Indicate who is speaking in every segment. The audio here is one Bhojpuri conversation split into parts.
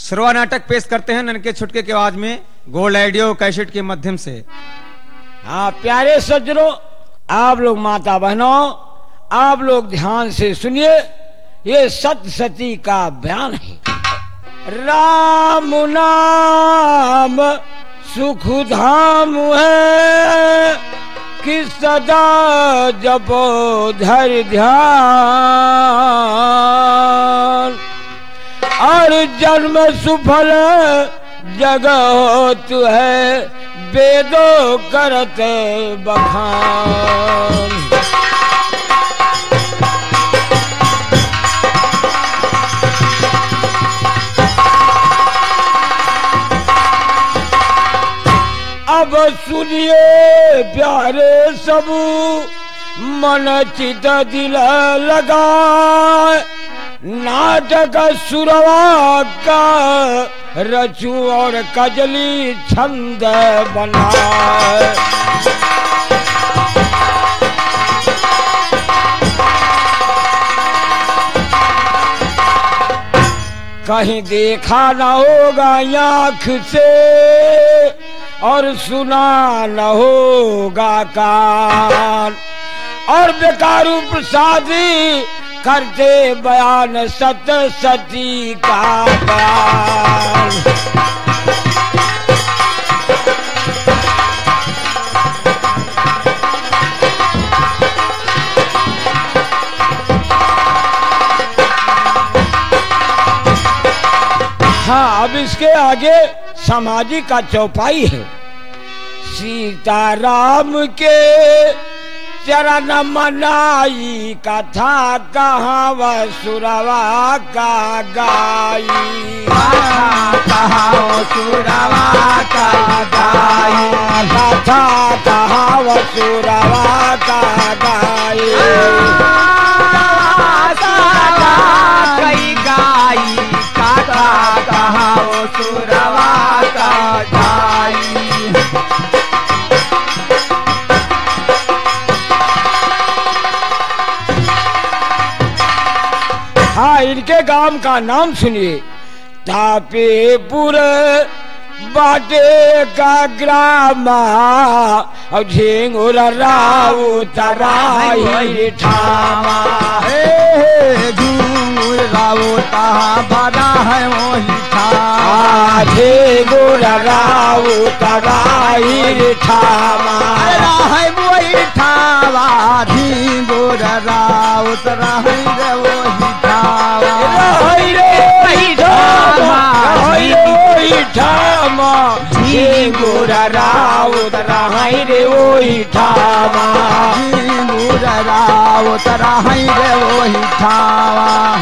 Speaker 1: श्रवा नाटक पेश करते हैं ननके छुटके की आवाज में गोल्ड ऑडियो कैसेट के माध्यम से।
Speaker 2: हाँ प्यारे सज्जनों, आप लोग माता बहनों, आप लोग ध्यान से सुनिए, ये सत्य सती का बयान है। राम नाम सुख धाम है कि सदा जपो धर ध्यान, और जन्म सुफल जगत है वेदों करत बखान। अब सुनिए प्यारे सब, मन चित दिल लगा, नाटक सुरवा का रचू और कजली छंद बना। कहीं देखा न होगा आँख से और सुना न होगा कान, और बेकारू प्रसादी करते बयान सत्य सती का बयान। हाँ, अब इसके आगे सामाजिक का चौपाई है। सीताराम के चरण मनाई कथा कहाँ वह सुरवा का गाई,
Speaker 3: कहाँ सुरवा का गाई,
Speaker 2: कथा कहाँ वह सुरवा का गाई।
Speaker 3: कई गाई कथा कहाँ सुरवा का गाई।
Speaker 2: हाँ, इनके गांव का नाम सुनिए। तापेपुर बाटे का ग्राम, और झिंगुर राउत राही ठामा।
Speaker 3: झूर राउता बड़ा है वही था,
Speaker 2: झिंगुर राउत राही ठामा।
Speaker 3: है वही ठावा, झिंगुर राउत राही रे वही ठावा,
Speaker 2: वही ठामा, झिंगुर राउत राही रे वही ठामा,
Speaker 3: झिंगुर राउत राही रे वही ठावा।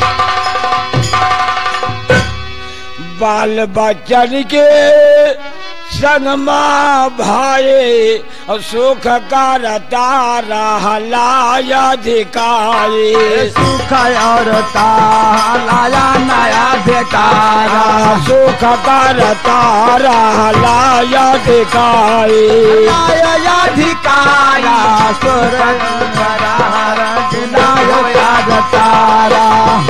Speaker 2: बाल बच्चन के संग माँ भाई, सुख करता रहलाय अधिकारी।
Speaker 3: सुख और लाया नया अधिकारा,
Speaker 2: सुख करता रहलाय अधिकारी।
Speaker 3: अधिकारा सुर तारा।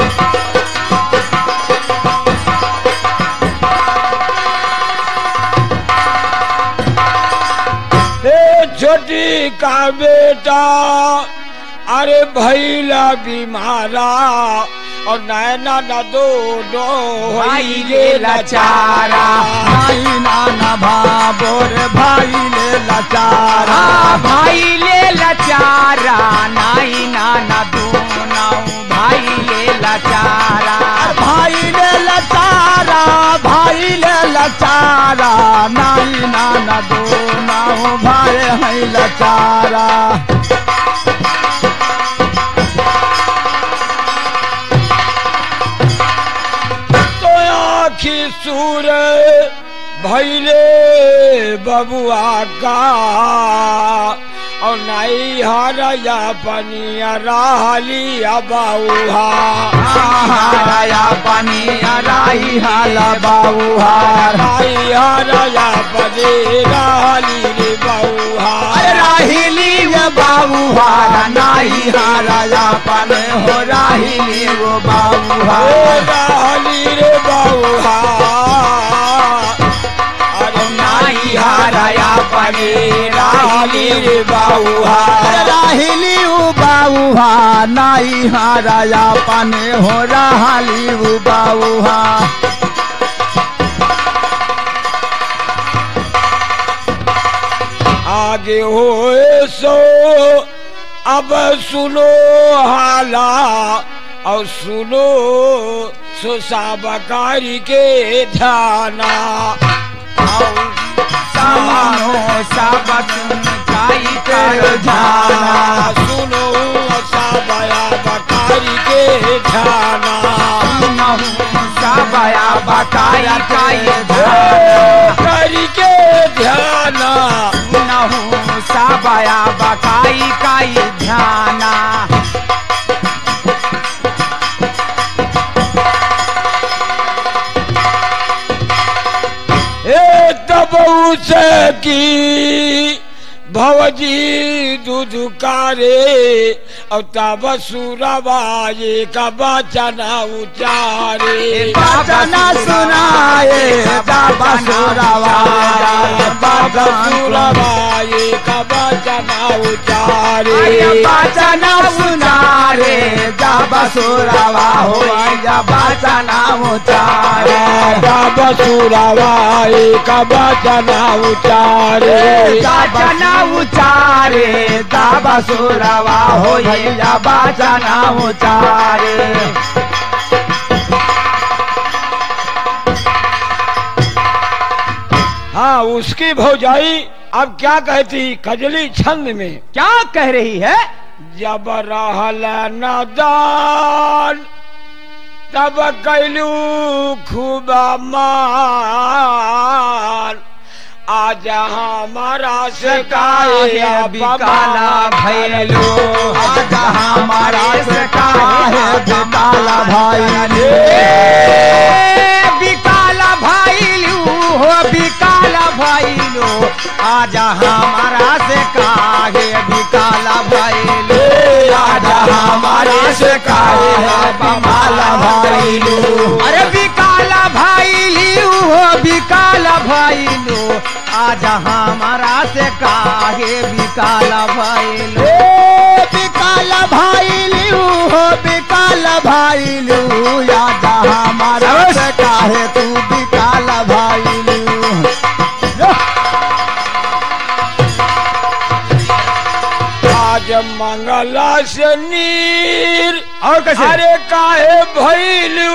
Speaker 2: छोटी का बेटा अरे भैला बीमारा, और नैना न दो
Speaker 3: भाई ले लाचारा, भाई नाना भाबोर भाई ले लाचारा, भाई ले लाचारा, नाई नाना दोनाऊ भाई ले लाचारा, भाई ले लाचारा, भाई ले लाचारा, नाई नाना दोनाऊ भाई है लाचारा।
Speaker 2: सूर भैले बबुआ का, और नहीं हरया पनिया रहलिया बाऊहा
Speaker 3: हारया पनिया राही हाला बाऊहार
Speaker 2: नहीं हरया पनी रहली रे बाऊहा
Speaker 3: राहिली वो बाऊहार नाही हारया पन हो राहिली वो बाऊहार
Speaker 2: रहली रे बाऊहा
Speaker 3: नाही हारया पनी राहिली
Speaker 2: रे बाऊहा
Speaker 3: राहिली वो बाऊहार नाही हारया पन हो राहिली वो बाऊहार
Speaker 2: आगे होए सो अब सुनो हाला और सुनो सुसाबकारी के ध्याना
Speaker 3: सामानो सबक जाई कर जाना
Speaker 2: सुनो साबया बकारी के ध्याना
Speaker 3: साबया बकाया काई
Speaker 2: करी के ध्याना
Speaker 3: नहु साबया बकाई काई ध्याना
Speaker 2: तब उसे की भवजी दुदुकारे और तब सुरवाए का बचना उचारे
Speaker 3: बचना सुनाए तब सुरवाए
Speaker 2: सुरवाए का बचना उचारे
Speaker 3: बचना सुनारे जब सुरवा हो बचना उचारे
Speaker 2: तब सुरवाए का बचना उचारे
Speaker 3: बचना उचारे तब सुरवा हो बचना उचारे
Speaker 2: हाँ उसकी भौजाई अब क्या कहती कजली छंद में
Speaker 3: क्या कह रही है
Speaker 2: जब रहल नदान तब कैलू खूब मान आज हमारा से काहे
Speaker 3: बिकाला भैलो आज हमारा से काहे बिकाला भैलो बिकाला भैलू हो बिकाला भैलो आज हमारा से काहे बिकाला भैलो आज हमारा से काहे बिकाला भैलो अरे बिकाला भैलू हो बिकाला भैलो आज हमारा से काहे बिकाला भैलू बिकाला भैलू हो बिकाला भैलू आज हमारा से काहे तू बिकाला भैलू
Speaker 2: आज मंगला से नीर
Speaker 1: और कैसे
Speaker 2: अरे काहे भैलू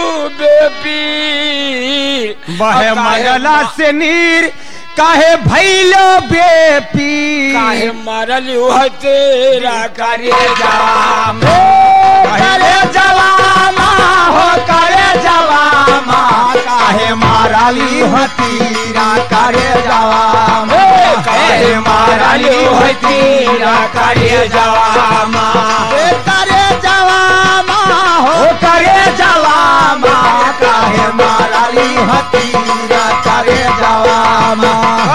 Speaker 2: बेपीर
Speaker 1: बहे मंगला से नीर काहे भैलो बेपी
Speaker 2: काहे मरल है तेरा करे जाम
Speaker 3: करे जवामा हो करे जवामा काहे माराली हतीरा करे जवामा काहे माराली हतीरा करे जवामा करे जवामा हो करे जवामा काहे माराली हतीरा करे जवामा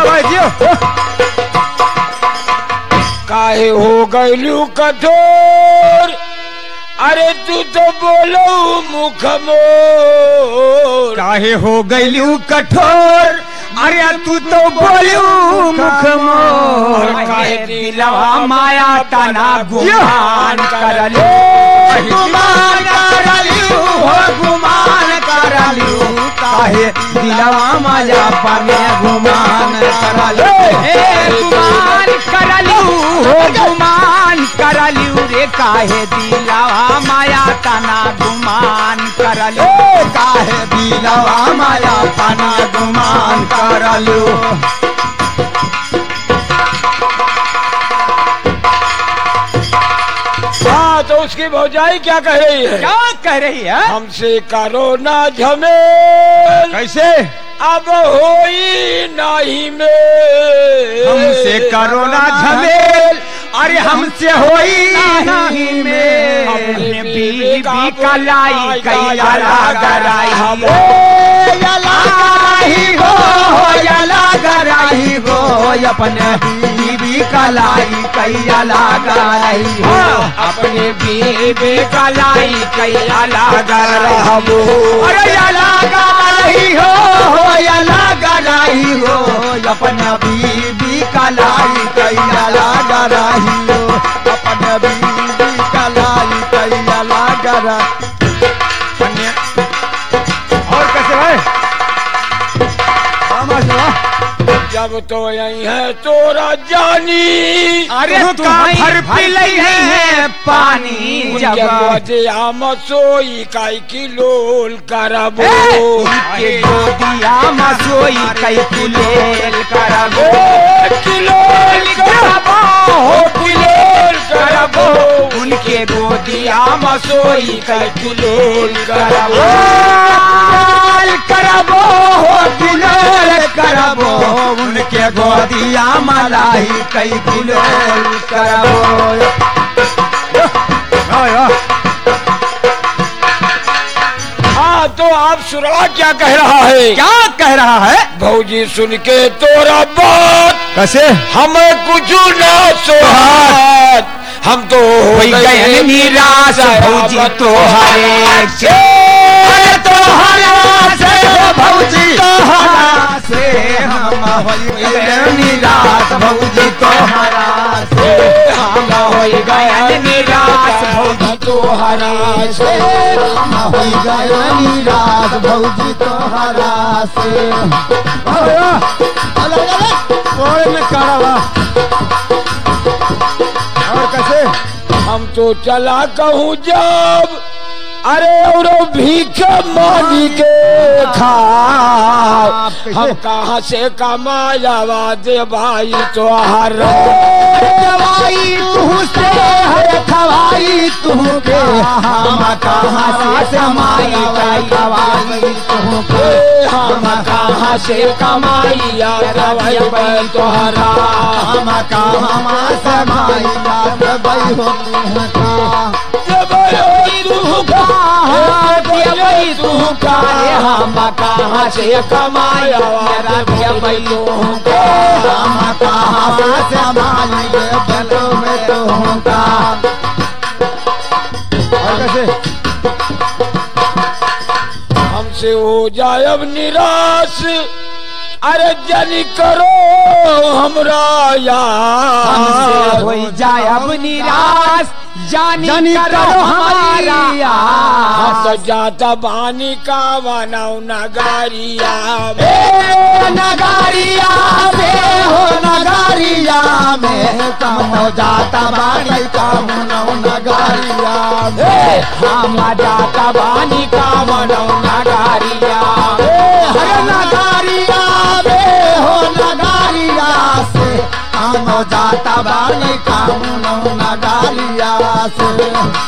Speaker 2: काहे हो गईलू कठोर अरे तू तो बोलो मुख मोर
Speaker 1: काहे हो गईलू कठोर अरे तू तो बोलू मुख मोर
Speaker 2: काहे
Speaker 3: दिलवा माया तना गुमान करलू गुमान करलू हो गुमान करलू काहे दिलवा माया पने गुमान करलू गुमान करलू हो गुमान करलू रे काहे दिलवा माया तना गुमान करलू काहे दिलवा माया तना गुमान करलू
Speaker 2: हाँ तो उसकी भौजाई क्या कह रही है
Speaker 3: क्या कह रही है
Speaker 2: हमसे करो ना झमेल
Speaker 1: कैसे
Speaker 2: अब होई नहीं में
Speaker 1: हमसे करो ना झमेल अरे हमसे होई नहीं में अपने बीबी का लाई कैया गराई हो यला गराई हो अपने बीबी का लाई कैया गराई हो अपने बीबी का लाई कैया गराई हो अरे यला गराई हो यला गराई हो अपने बीबी का लाई कैया गराई हो अपने बीबी का लाई कैया गराई। और कैसे भाई
Speaker 2: जब तो यही है तोरा जानी
Speaker 1: अरे तू भर पिलई है पानी
Speaker 2: जब मसोई काई किलोल करबो
Speaker 1: के गोदिया मसोई काई किलोल करबो
Speaker 2: किलोल करबो किलोल करबो
Speaker 1: उनके गोदिया मसोई काई किलोल करबो करबो किलोल करबो उनके गोदिया मलाई कई किलोल करबो।
Speaker 2: हाँ तो आप सुरवा क्या कह रहा है?
Speaker 1: क्या कह रहा है?
Speaker 2: भौजी सुन के तोरा बात
Speaker 1: कैसे
Speaker 2: हमें कुछ ना सोहात हम तो हो
Speaker 1: गए निराश भौजी तोहरे से भौजी तोहरा से हम हो गए निराश भौजी तोहरा से हम हो गए निराश भौजी तोहरा से हम हो गए निराश भौजी तोहरा से। कोई में करवा और कैसे
Speaker 2: हम तो चला कहूँ जब अरे और भीख मांगी के खा हम कहाँ से कमाया दे भाई तो हर
Speaker 1: दवाई तू से है खवाई तू के हम कहाँ से कमाई दवाई तू के
Speaker 2: हम कहाँ से कमाइया दवाई तोहरा
Speaker 1: हम कहाँ से कमाई दवाई हो
Speaker 2: तू का हम कहाँ से कमाया भाई तू
Speaker 1: हम कहाँ से कमाई बलो में तू का। और कैसे
Speaker 2: हमसे हो जाए अब निराश अरे जनी करो हमरा यार
Speaker 1: हो जाए अब निराश जानी करो हमारा
Speaker 2: तो जाता बानी का बनाऊ नगारिया
Speaker 1: नगारिया में हो नगारिया में कम जाता बानी का बनाऊ नगारिया में हम जाता बानी का बनाऊ नगारिया नगारिया में हो नगारिया से हम जाता बानी का बनाऊ नगारिया से।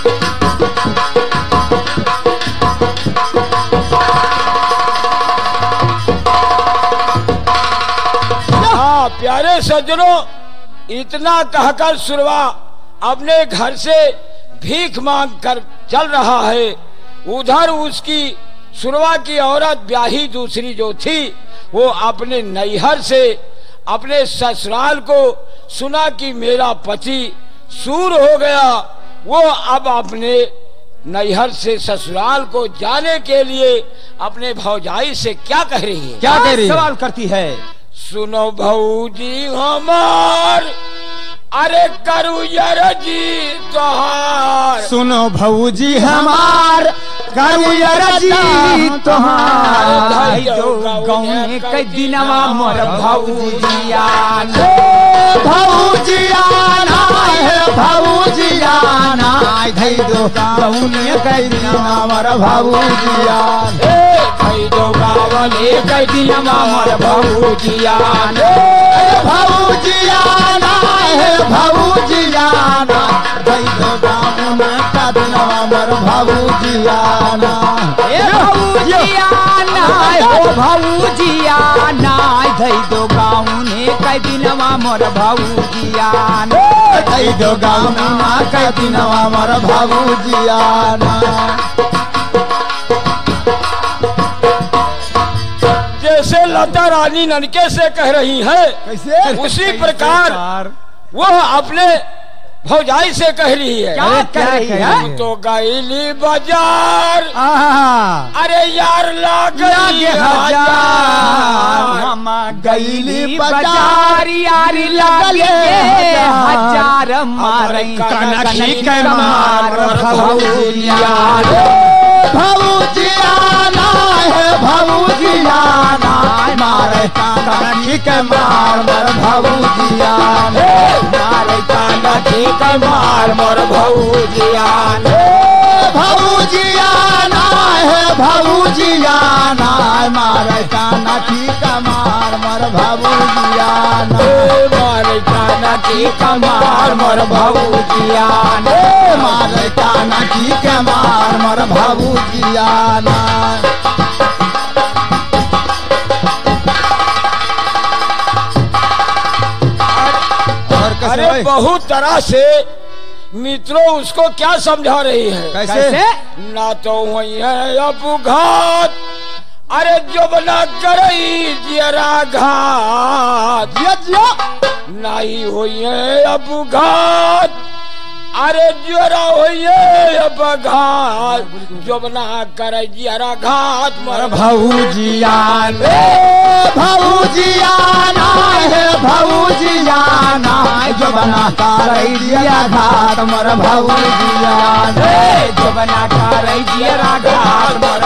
Speaker 2: हाँ प्यारे सज्जनों इतना कहकर सुरवा अपने घर से भीख मांग कर चल रहा है। उधर उसकी सुरवा की औरत ब्याही दूसरी जो थी वो अपने नैहर से अपने ससुराल को सुना कि मेरा पति सूर हो गया। वो अब अपने नैहर से ससुराल को जाने के लिए अपने भौजाई से क्या कह रही है?
Speaker 1: क्या कह रही है? सवाल करती है।
Speaker 2: सुनो भौजी हमार अरे करू जी तोहार
Speaker 1: सुनो भौजी हमार करू जी तोहार गौने के दिनवा मोर भौजिया भौजिया भौजिया धई दो गौने के दिनवा मोर भौजिया
Speaker 2: धई दो गावले के दिनवा मोर भौजिया
Speaker 1: भौजिया भौजिया धई दो गौने के दिनवा मोर भौजिया भौजिया धई दो गाउने कै दिनमा मोर भौजिया आई दो गौना के दिनवा मोर भौजियाना।
Speaker 2: जैसे लता रानी ननके से कह रही है,
Speaker 1: कैसे?
Speaker 2: उसी प्रकार वह अपने भौजाई से कह रही है।
Speaker 1: क्या कह रही है?
Speaker 2: तो गईली बाजार,
Speaker 1: आहा,
Speaker 2: अरे यार लागे हजार,
Speaker 1: गईली बाजार
Speaker 3: यारी लगले हजार मारई
Speaker 1: कनखी के मार भौजियाना। भौजियाना है भौजियाना, मारे कनखी के मार मोर भौजियाना।
Speaker 2: मारे कानखी के मार मोर भौजियाना।
Speaker 1: भौजियाना है भौजियाना, मारे कनखी के मार मोर भौजियाना।
Speaker 2: मारे कानखी के मार मोर भौजियाना।
Speaker 1: मारे कनखी के मार मोर भौजियाना।
Speaker 2: अरे बहुत तरह से मित्रों उसको क्या समझा रही है।
Speaker 1: कैसे?
Speaker 2: ना तो वही है अपघात, अरे जो बना करई जरा घात,
Speaker 1: जिया जिया
Speaker 2: नहीं हुई है अपघात, अरे जरा हुई है अपघात, जो बना करई जरा घात मोर
Speaker 1: भौजियाना। भौजियाना है भौजियाना, जो बना करैया घाट मोर भौजियाना।
Speaker 3: जो बना करई जरा घाट मोर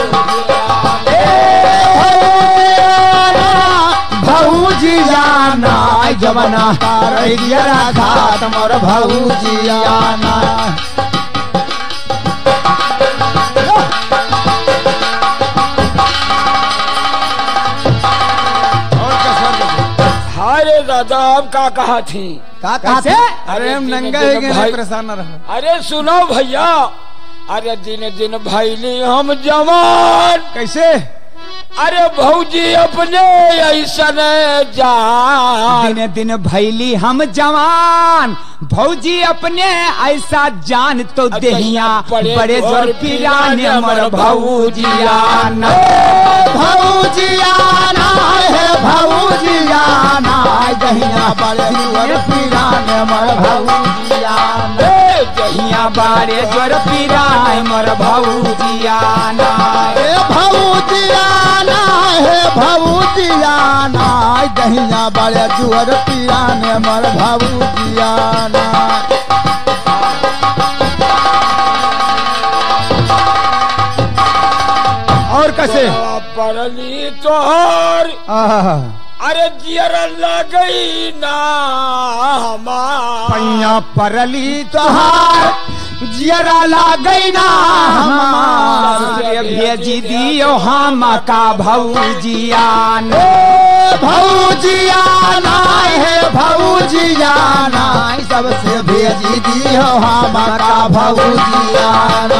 Speaker 1: भौजियाना, जो बना करैया घाट मोर भौजियाना।
Speaker 2: अरे दादा अब का कहा थी।
Speaker 1: का
Speaker 3: कैसे?
Speaker 1: अरे हम नंगा
Speaker 2: दिन
Speaker 1: है कि
Speaker 2: भाई-
Speaker 1: परेशान न रहो।
Speaker 2: अरे सुनो भैया, अरे दिन दिन भैली हम जवान,
Speaker 1: कैसे?
Speaker 2: अरे भौजी अपने ऐसा जान।
Speaker 3: दिन दिन भैली हम जवान, भौजी अपने ऐसा जान तो देहिया बड़े जोर पिराने मोर भौजियाना।
Speaker 1: भौजियाना है भौजियाना, दहिया बड़े जोर पिराने मोर भौजियाना।
Speaker 3: दहिया बारे जोर पिराए मोर भौजियाना।
Speaker 1: भौजियाना है भौजियाना, दहिया बड़े जोर पिराने मोर भौजियाना। और कैसे?
Speaker 2: परली तोहर,
Speaker 1: आहा,
Speaker 2: अरे जियर लगई ना हमार।
Speaker 1: पैया परली तोहार, जियरा लागई ना हमार।
Speaker 3: भेजी दियो हम का भौजियाना।
Speaker 1: भौजियाना है भौजियाना, सबसे भेजी दियो हम का भौजियाना।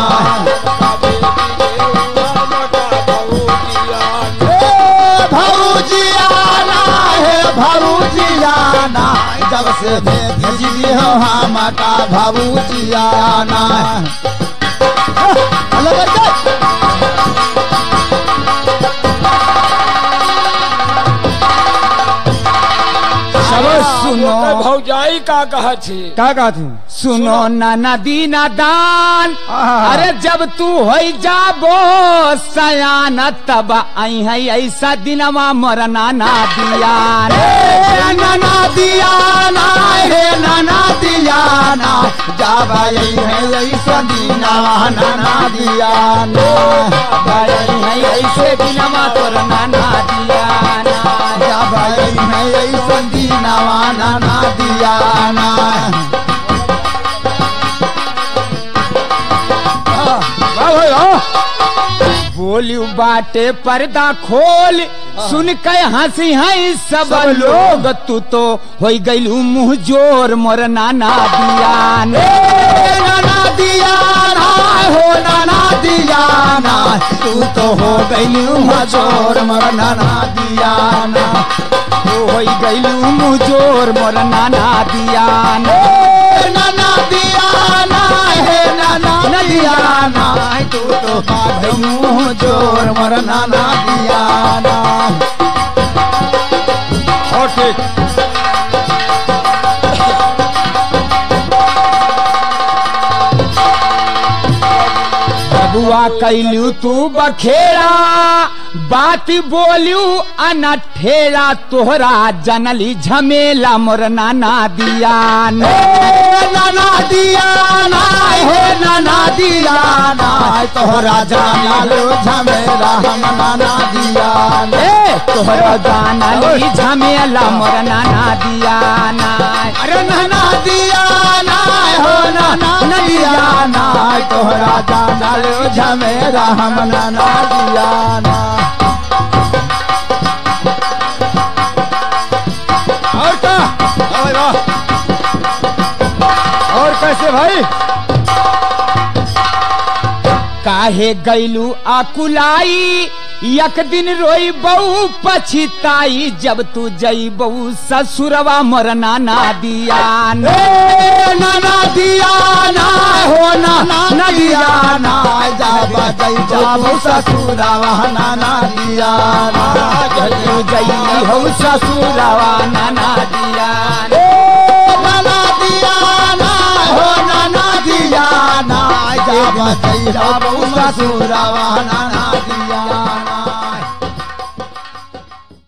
Speaker 1: भौजियाना है भौजियाना, जब से भेजी दियो हम का भौजियाना।
Speaker 3: सब सुनो
Speaker 2: भौजाई का कहा थी।
Speaker 1: क्या कहा थी?
Speaker 3: सुनो नाना दीना दान,
Speaker 1: आहा।
Speaker 3: अरे जब तू हो जाबो सयान तब आई है ऐसा दिनवा मोर नाना दियान।
Speaker 1: नाना दियाना हे नाना दियाना, जाबा यही है ऐसा दीना नाना दियाना।
Speaker 3: आई है ऐसे दिनवा तोर नाना दियान।
Speaker 1: जाबा यही है ऐसा दीना नाना दियाना।
Speaker 3: बोलियो बाटे पर्दा खोल, सुन के हंसी है सब लोग, तू तो हो गईलू मुँह जोर मोर नाना दियान।
Speaker 1: नाना दियाना हो नाना दियाना, तू तो हो गई मजोर मर नाना दियाना।
Speaker 3: हो गईलू मुँह जोर मोर नाना दियान।
Speaker 1: तू तो बाटे मुँह जोर मोर नाना दिया ना।
Speaker 2: और ठीक
Speaker 3: बबुआ कैलू तू बखेड़ा बात बोलू अनठेरा तोहरा जनली झमेला मोर नाना दिया ना।
Speaker 1: नाना दिया ना हे नाना दिया ना तोहरा जाना लो झमेला हम नाना दिया ना।
Speaker 3: तोहरा जानली झमेला मोर नाना दिया ना।
Speaker 1: अरे नाना दिया ना हो नाना दिया ना तोहरा जाना लो झमेला हम नाना दिया ना।
Speaker 2: और क्या भाई वाह और कैसे भाई
Speaker 3: काहे गैलू आकुलाई एक दिन रोई बहू पछिताई जब तू जई बहू ससुरवा मोर नाना दिया ना।
Speaker 1: नाना दिया ना हो नाना दिया ना जब जाबू ससुरवा नाना दिया ना।
Speaker 3: तू जई हो ससुरवा नाना दिया ना।
Speaker 1: नाना दिया ना हो नाना दिया ना जब जाबू ससुरवा नाना दिया ना।